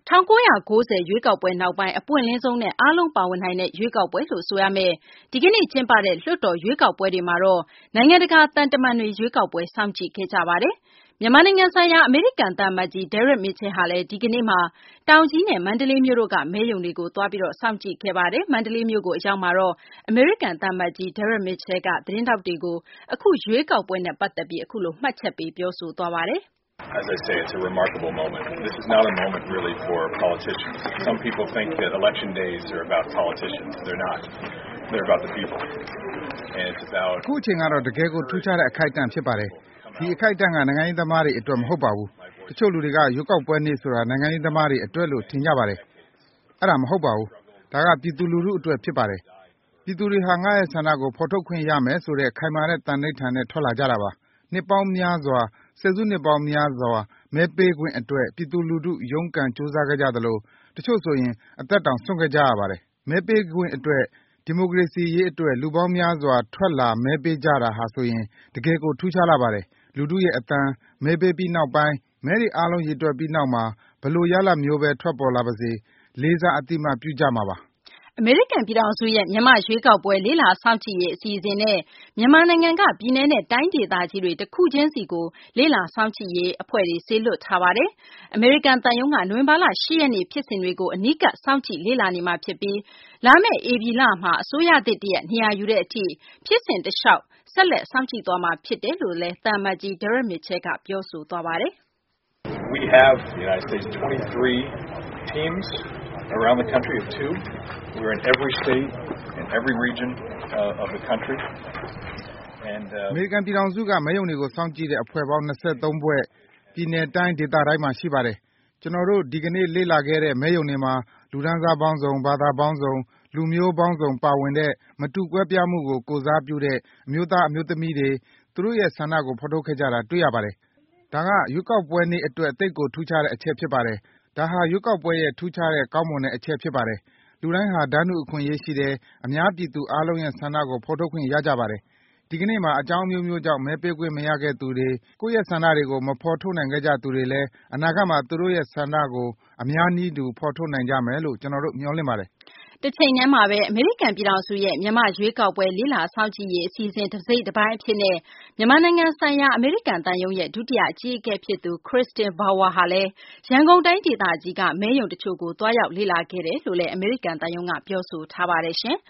1990 ရွေးကောက်ပွဲနောက်ပိုင်းအပွင့်လင်းဆုံးနဲ့အားလုံးပါဝင်နိုင်တဲ့ရွေးကောက်ပွဲလို့ဆိုရမယ်ဒီကနေ့ကျင်းပတဲ့လွှတ်တော်ရွေးကောက်ပွဲတွေမှာတော့နိုင်ငံတကာတန်တမန်တွေရွေးကောက်ပွဲစောင့်ကြည့်ခဲ့ကြပါတယ်မြန်မာနိုင်ငံဆိုင်ရာအမေရိကန်သံအမတ်ကြီး Derek Mitchell ဟာလည်းဒီကနေ့မှာတောင်ကြီးနဲ့မန္တလေးမြို့တို့ကမဲရုံတွေကိုသွားပြီးစောင့်ကြည့်ခဲ့ပါတယ်မန္တလေးမြို့ကိုအရောက်မှာတော့အမေရိကန်သံအမတ်ကြီး Derek Mitchell ကသတင်းထောက်တွေကိုအခုရွေးကောက်ပွဲနဲ့ပတ်သက်ပြီးအခုလိုမှတ်ချက်ပေးပြောဆိုသွားပါတယ် As I say, it's a remarkable moment. This is not a moment really for politicians. Some people think that election days are about politicians. They're not. They're about the people. And it's about... အခုအချိန်ကတော့တကယ်ကိုထူးခြားတဲ့အခိုက်အတန့်ဖြစ်ပါတယ်။ဒီအခိုက်အတန့်ကနိုင်ငံရေးသမားတွေအတွက်မဟုတ်ပါဘူး။တချို့လူတွေကရွေးကောက်ပွဲနေ့ဆိုတာနိုင်ငံရေးသမားတွေအတွက်လို့ထင်ကြပါတယ်။အဲ့ဒါမဟုတ်ပါဘူး။ဒါကပြည်သူလူထုအတွက်ဖြစ်ပါတယ်။ပြည်သူတွေဟာငါ့ရဲ့ဆန္ဒကိုဖော်ထုတ်ခွင့်ရမယ်ဆိုတဲ့ခိုင်မာတဲ့တန်ဋိဌာန်နဲ့ထွက်လာကြတာပါ။နှစ်ပေါင်းများစွာဆယ်စုနှစ်ပေါင်းများစွာမဲပေးခွင့်အတွက်ပြည်သူလူထုရုန်းကန်စူးစမ်းခဲ့ကြသလိုတချို့ဆိုရင်အသက်တောင်ဆုံးခဲ့ကြရပါတယ်။မဲပေးခွင့်အတွက်ဒီမိုကရေစီရေးအတွက်လူပေါင်းများစွာထွက်လာမဲပေးကြတာဟာဆိုရင်တကယ်ကိုထူးခြားလာပါတယ်။လူထုရဲ့အသံမဲပေးပြီးနောက်ပိုင်းမဲတွေအားလုံးရေတွက်ပြီးနောက်မှာဘလို့ရလမျိုးပဲထွက်ပေါ်လာပါစေလေးစားအတိမပြုကြမှာပါအမေရိကန်ပြည်ထောင်စုရဲ့မြန်မာရွေးကောက်ပွဲလေးလာစောင့်ကြည့်ရေးအစီအစဉ်နဲ့မြန်မာနိုင်ငံကပြည်내နဲ့တိုင်းဒေသကြီးတွေတစ်ခုချင်းစီကိုလေးလာစောင့်ကြည့်ရေးအဖွဲ့တွေဆေးလွတ်ထားပါတယ်။အမေရိကန်တန်ယုံကနိုဝင်ဘာလ10ရက်နေ့ဖြစ်စဉ်တွေကိုအနီးကပ်စောင့်ကြည့်လေးလာနေမှာဖြစ်ပြီးလာမယ့်ဧပြီလမှာအစိုးရသစ်တရက်နေရာယူတဲ့အထိဖြစ်စဉ်တလျှောက်ဆက်လက်စောင့်ကြည့်သွားမှာဖြစ်တယ်လို့လည်းတန်မတ်ကြီး Derek Mitchell ကပြောဆိုသွားပါတယ်။ We have the United States 23 teams around the country of 2. We're in every state, in every region of the country. And အမေရိကန်ပြည်ထောင်စုကမဲရုံတွေကိုစောင့်ကြည့်တဲ့အဖွဲ့ပေါင်း23ဖွဲ့ပြည်내တိုင်းဒေသတိုင်းမှာရှိပါတယ်။ကျွန်တော်တို့ဒီကနေ့လေ့လာခဲ့တဲ့မဲရုံတွေမှာလူဒန်းစားပေါင်းစုံဘာသာပေါင်းစုံလူမျိုးပေါင်းစုံပါဝင်တဲ့မတူကွဲပြားမှုကိုကိုစားပြုတဲ့အမျိုးသားအမျိုးသမီးတွေသူတို့ရဲ့ဆန္ဒကိုဖော်ထုတ်ခဲ့ကြတာတွေ့ရပါတယ်။ဒါကရွေးကောက်ပွဲနေ့အတွက်အသိကိုထူးခြားတဲ့အချက်ဖြစ်ပါတယ်။ဒါဟာရွေးကောက်ပွဲရဲ့ထူးခြားတဲ့ကောင်းမွန်တဲ့အချက်ဖြစ်ပါတယ်။လူတိုင်းဟာတန်းတူအခွင့်အရေးရှိတယ်အများပြည်သူအားလုံးရဲ့ဆန္ဒကိုဖော်ထုတ်ခွင့်ရကြပါတယ်။ဒီကနေ့မှာအကြောင်းမျိုးမျိုးကြောင့်မဲပေးခွင့်မရခဲ့သူတွေကိုယ့်ရဲ့ဆန္ဒတွေကိုမဖော်ထုတ်နိုင်ခဲ့ကြသူတွေလည်းအနာဂတ်မှာသူတို့ရဲ့ဆန္ဒကိုအများနည်းတူဖော်ထုတ်နိုင်ကြမယ်လို့ကျွန်တော်တို့မျှော်လင့်ပါတယ်တချိန်တည်းမှာပဲအမေရိကန်ပြည်ထောင်စုရဲ့မြန်မာရွေးကောက်ပွဲလေးလာစောင့်ကြည့်ရေးအစီအစဉ်တစ်စိတ်တစ်ပိုင်းအဖြစ်နဲ့မြန်မာနိုင်ငံဆိုင်ရာအမေရိကန်တန်ယုံရဲ့ဒုတိယအကြီးအကဲဖြစ်သူ Kristin Bauer ဟာလည်းရန်ကုန်တိုင်းဒေသကြီးကမဲရုံတချို့ကိုတွားရောက်လေ့လာခဲ့တယ်လို့လည်းအမေရိကန်တန်ယုံကပြောဆိုထားပါတယ်ရှင်